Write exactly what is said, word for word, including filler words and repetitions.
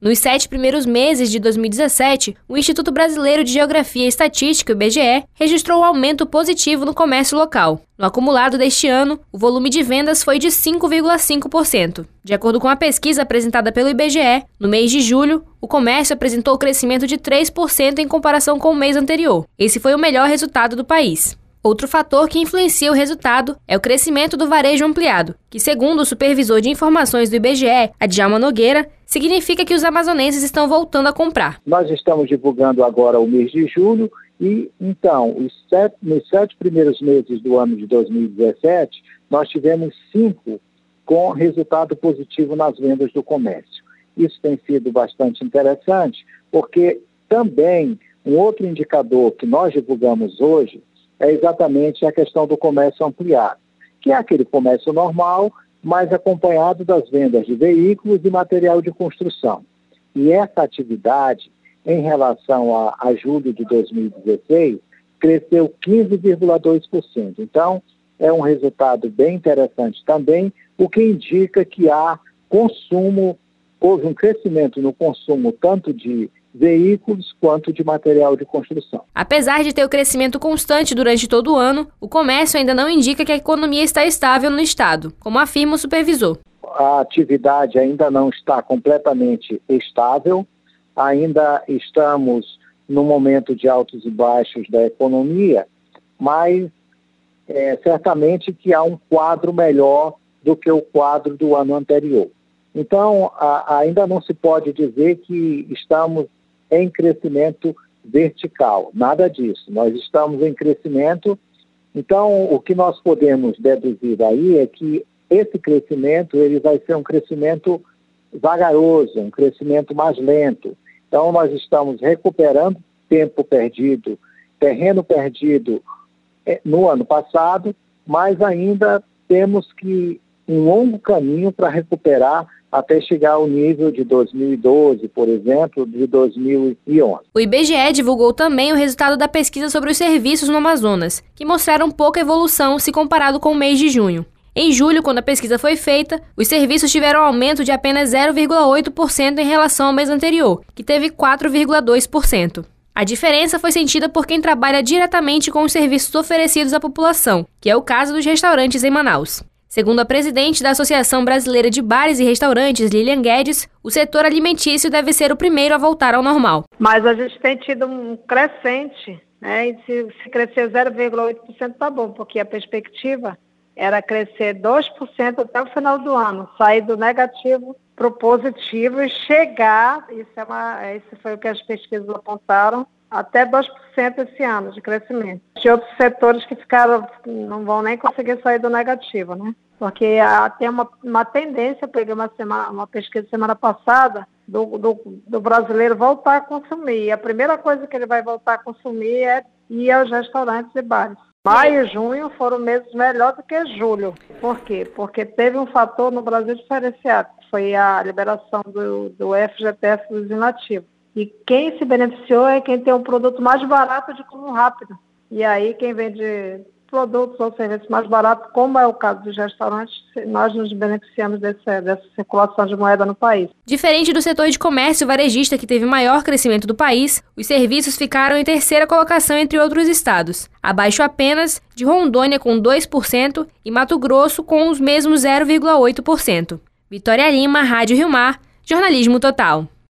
Nos sete primeiros meses de dois mil e dezessete, o Instituto Brasileiro de Geografia e Estatística, o I B G E, registrou um aumento positivo no comércio local. No acumulado deste ano, o volume de vendas foi de cinco vírgula cinco por cento. De acordo com a pesquisa apresentada pelo I B G E, no mês de julho, o comércio apresentou crescimento de três por cento em comparação com o mês anterior. Esse foi o melhor resultado do país. Outro fator que influencia o resultado é o crescimento do varejo ampliado, que, segundo o supervisor de informações do I B G E, Adjalma Nogueira, significa que os amazonenses estão voltando a comprar. Nós estamos divulgando agora o mês de julho e, então, os sete, nos sete primeiros meses do ano de dois mil e dezessete, nós tivemos cinco com resultado positivo nas vendas do comércio. Isso tem sido bastante interessante, porque também um outro indicador que nós divulgamos hoje é exatamente a questão do comércio ampliado, que é aquele comércio normal, mas acompanhado das vendas de veículos e material de construção. E essa atividade, em relação a, a julho de dois mil e dezesseis, cresceu quinze vírgula dois por cento. Então, é um resultado bem interessante também, o que indica que há consumo, houve um crescimento no consumo tanto de veículos quanto de material de construção. Apesar de ter o crescimento constante durante todo o ano, o comércio ainda não indica que a economia está estável no estado, como afirma o supervisor. A atividade ainda não está completamente estável, ainda estamos no momento de altos e baixos da economia, mas é, certamente que há um quadro melhor do que o quadro do ano anterior. Então, a, ainda não se pode dizer que estamos em crescimento vertical, nada disso. Nós estamos em crescimento, então o que nós podemos deduzir daí é que esse crescimento ele vai ser um crescimento vagaroso, um crescimento mais lento. Então nós estamos recuperando tempo perdido, terreno perdido no ano passado, mas ainda temos que um longo caminho para recuperar até chegar ao nível de dois mil e doze, por exemplo, de dois mil e onze. O I B G E divulgou também o resultado da pesquisa sobre os serviços no Amazonas, que mostraram pouca evolução se comparado com o mês de junho. Em julho, quando a pesquisa foi feita, os serviços tiveram um aumento de apenas zero vírgula oito por cento em relação ao mês anterior, que teve quatro vírgula dois por cento. A diferença foi sentida por quem trabalha diretamente com os serviços oferecidos à população, que é o caso dos restaurantes em Manaus. Segundo a presidente da Associação Brasileira de Bares e Restaurantes, Lilian Guedes, o setor alimentício deve ser o primeiro a voltar ao normal. Mas a gente tem tido um crescente, né? E se, se crescer zero vírgula oito por cento tá bom, porque a perspectiva era crescer dois por cento até o final do ano, sair do negativo para o positivo e chegar, isso, é uma, isso foi o que as pesquisas apontaram, até dois por cento esse ano de crescimento. De outros setores que ficaram, não vão nem conseguir sair do negativo, né? Porque há, tem uma, uma tendência, eu peguei uma, semana, uma pesquisa semana passada, do, do, do brasileiro voltar a consumir. E a primeira coisa que ele vai voltar a consumir é ir aos restaurantes e bares. Maio e junho foram meses melhores do que julho. Por quê? Porque teve um fator no Brasil diferenciado, que foi a liberação do, do F G T S dos inativos. E quem se beneficiou é quem tem um produto mais barato de consumo rápido. E aí quem vende produtos ou serviços mais baratos, como é o caso dos restaurantes, nós nos beneficiamos desse, dessa circulação de moeda no país. Diferente do setor de comércio varejista, que teve maior crescimento do país, os serviços ficaram em terceira colocação entre outros estados, abaixo apenas de Rondônia com dois por cento e Mato Grosso com os mesmos zero vírgula oito por cento. Vitória Lima, Rádio Rio Mar, Jornalismo Total.